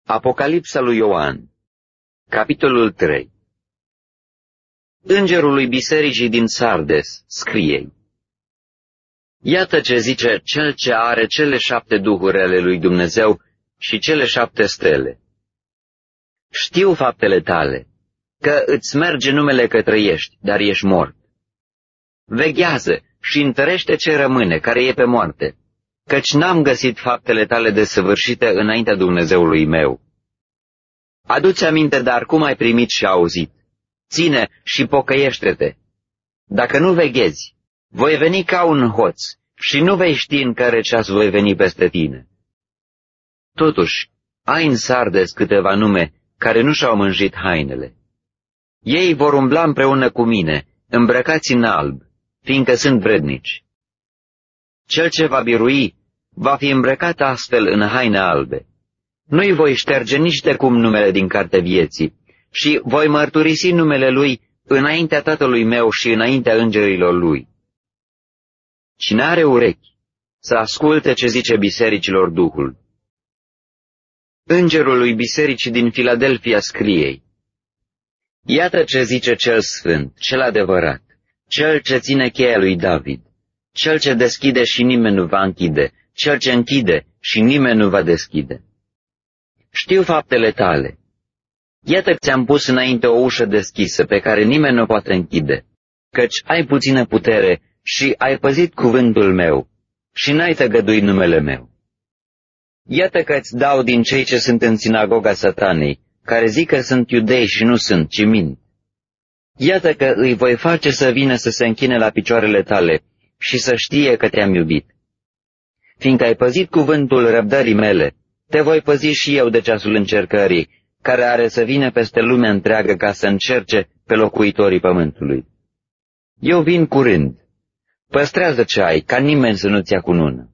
Apocalipsa lui Ioan, capitolul 3. Îngerului bisericii din Sardes scrie: Iată ce zice cel ce are cele 7 duhuri ale lui Dumnezeu și cele 7 stele. Știu faptele tale, că îți merge numele că trăiești, dar ești mort. Veghează și întărește ce rămâne, care e pe moarte, căci n-am găsit faptele tale desăvârșite înaintea Dumnezeului meu. Adu-ți aminte, dar cum ai primit și auzit. Ține și pocăiește-te. Dacă nu veghezi, voi veni ca un hoț și nu vei ști în care ceas voi veni peste tine. Totuși, ai în Sardes câteva nume care nu și-au mânjit hainele. Ei vor umbla împreună cu mine, îmbrăcați în alb, fiindcă sunt vrednici. Cel ce va birui va fi îmbrăcat astfel în haine albe. Nu-i voi șterge nici de cum numele din cartea vieții și voi mărturisi numele lui înaintea Tatălui meu și înaintea îngerilor lui. Cine are urechi, să asculte ce zice bisericilor Duhul. Îngerul lui bisericii din Filadelfia scrie: Iată ce zice cel sfânt, cel adevărat, cel ce ține cheia lui David, cel ce deschide și nimeni nu va închide, cel ce închide și nimeni nu va deschide. Știu faptele tale. Iată că ți-am pus înainte o ușă deschisă pe care nimeni nu poate închide, căci ai puțină putere și ai păzit cuvântul meu și n-ai tăgăduit numele meu. Iată că îți dau din cei ce sunt în sinagoga Satanei, care zic că sunt iudei și nu sunt, ci mint. Iată că îi voi face să vină să se închine la picioarele tale și să știe că te-am iubit. Fiindcă ai păzit cuvântul răbdării mele, te voi păzi și eu de ceasul încercării, care are să vină peste lumea întreagă ca să încerce pe locuitorii pământului. Eu vin curând. Păstrează ce ai, ca nimeni să nu-ți ia cunună.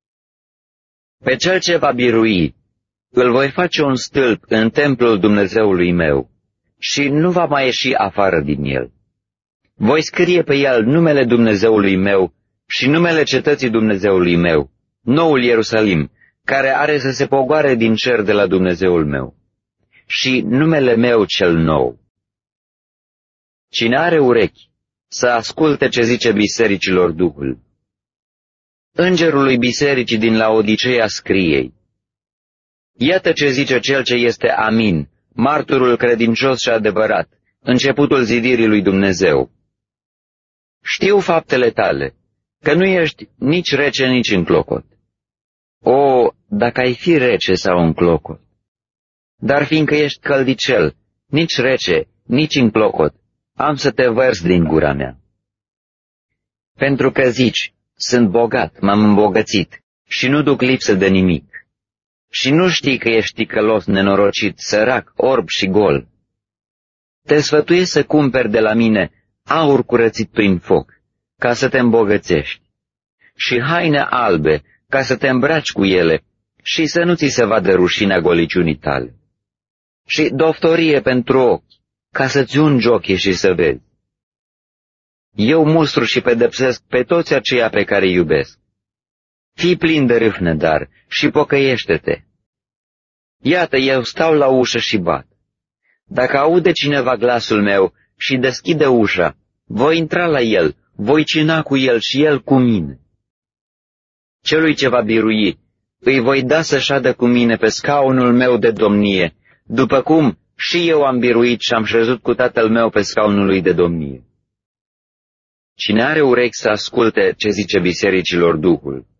Pe cel ce va birui, îl voi face un stâlp în templul Dumnezeului meu și nu va mai ieși afară din el. Voi scrie pe el numele Dumnezeului meu și numele cetății Dumnezeului meu, noul Ierusalim, care are să se pogoare din cer de la Dumnezeul meu, și numele meu cel nou. Cine are urechi, să asculte ce zice bisericilor Duhul. Îngerului bisericii din Laodiceea scrie: Iată ce zice cel ce este Amin, marturul credincios și adevărat, începutul zidirii lui Dumnezeu. Știu faptele tale, că nu ești nici rece, nici înclocot. O, dacă ai fi rece sau înclocot! Dar fiindcă ești căldicel, nici rece, nici înclocot, am să te vărs din gura mea. Pentru că zici, sunt bogat, m-am îmbogățit și nu duc lipsă de nimic. Și nu știi că ești ticălos, nenorocit, sărac, orb și gol. Te sfătuiesc să cumperi de la mine aur curățit prin foc, ca să te îmbogățești, și haine albe, ca să te îmbraci cu ele și să nu ți se vadă rușinea goliciunii tale. Și doftorie pentru ochi, ca să-ți ungi ochii și să vezi. Eu mustru și pedepsesc pe toți aceia pe care îi iubesc. Fii plin de râvnă, dar, și pocăiește-te. Iată, eu stau la ușă și bat. Dacă aude cineva glasul meu și deschide ușa, voi intra la el, voi cina cu el și el cu mine. Celui ce va birui, îi voi da să șadă cu mine pe scaunul meu de domnie, după cum și eu am biruit și am șezut cu Tatăl meu pe scaunul lui de domnie. Cine are urechi să asculte ce zice bisericilor Duhul.